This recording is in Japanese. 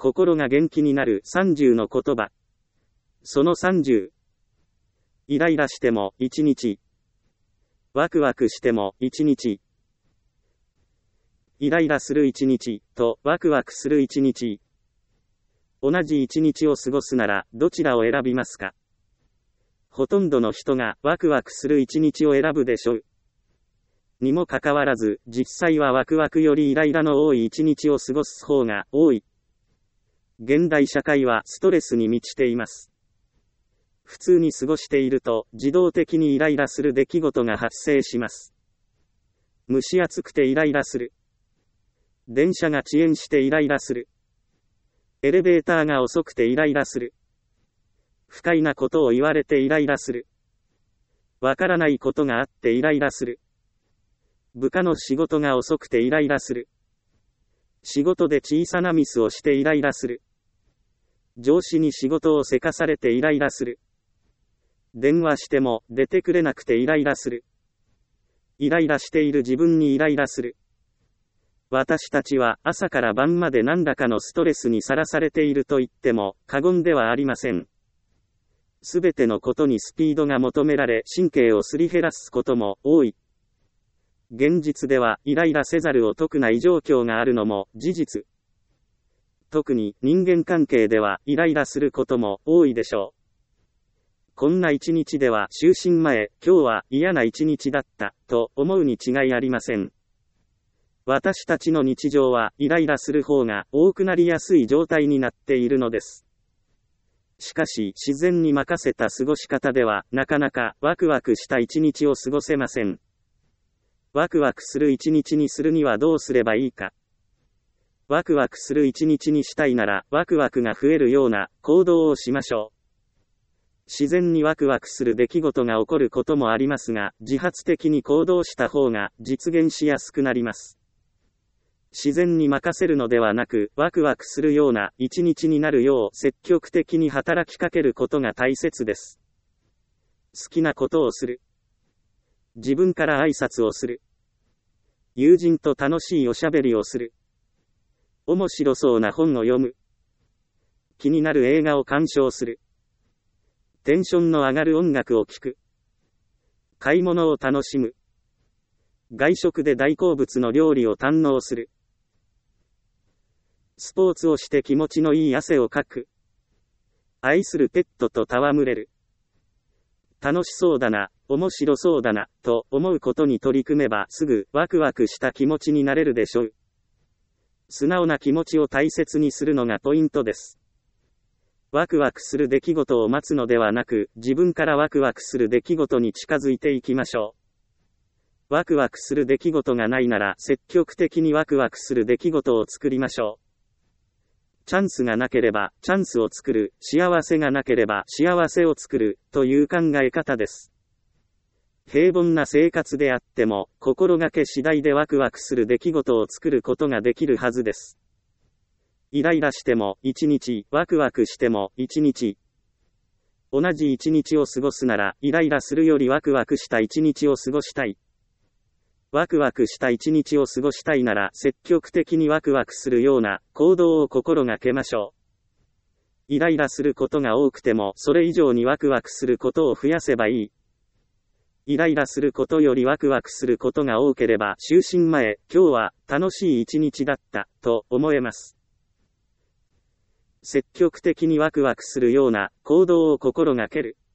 心が元気になる30の言葉。その30。イライラしても1日。ワクワクしても1日。イライラする1日とワクワクする1日。同じ1日を過ごすならどちらを選びますか？ほとんどの人がワクワクする1日を選ぶでしょう。にもかかわらず、実際はワクワクよりイライラの多い1日を過ごす方が多い。現代社会はストレスに満ちています。普通に過ごしていると自動的にイライラする出来事が発生します。蒸し暑くてイライラする。電車が遅延してイライラする。エレベーターが遅くてイライラする。不快なことを言われてイライラする。わからないことがあってイライラする。部下の仕事が遅くてイライラする。仕事で小さなミスをしてイライラする。上司に仕事をせかされてイライラする。電話しても出てくれなくてイライラする。イライラしている自分にイライラする。私たちは朝から晩まで何らかのストレスにさらされていると言っても過言ではありません。すべてのことにスピードが求められ神経をすり減らすことも多い。現実ではイライラせざるを得ない状況があるのも事実。特に人間関係ではイライラすることも多いでしょう。こんな一日では就寝前、今日は嫌な一日だったと思うに違いありません。私たちの日常はイライラする方が多くなりやすい状態になっているのです。しかし自然に任せた過ごし方ではなかなかワクワクした一日を過ごせません。ワクワクする一日にするにはどうすればいいか。ワクワクする一日にしたいならワクワクが増えるような行動をしましょう。自然にワクワクする出来事が起こることもありますが、自発的に行動した方が実現しやすくなります。自然に任せるのではなく、ワクワクするような一日になるよう積極的に働きかけることが大切です。好きなことをする。自分から挨拶をする。友人と楽しいおしゃべりをする。面白そうな本を読む。気になる映画を鑑賞する。テンションの上がる音楽を聴く。買い物を楽しむ。外食で大好物の料理を堪能する。スポーツをして気持ちのいい汗をかく。愛するペットと戯れる。楽しそうだな、面白そうだな、と思うことに取り組めばすぐワクワクした気持ちになれるでしょう。素直な気持ちを大切にするのがポイントです。ワクワクする出来事を待つのではなく、自分からワクワクする出来事に近づいていきましょう。ワクワクする出来事がないなら積極的にワクワクする出来事を作りましょう。チャンスがなければチャンスを作る、幸せがなければ幸せを作る、という考え方です。平凡な生活であっても、心がけ次第でワクワクする出来事を作ることができるはずです。イライラしても1日、ワクワクしても1日。同じ1日を過ごすなら、イライラするよりワクワクした1日を過ごしたい。ワクワクした一日を過ごしたいなら積極的にワクワクするような行動を心がけましょう。イライラすることが多くてもそれ以上にワクワクすることを増やせばいい。イライラすることよりワクワクすることが多ければ就寝前、今日は楽しい一日だったと思えます。積極的にワクワクするような行動を心がける。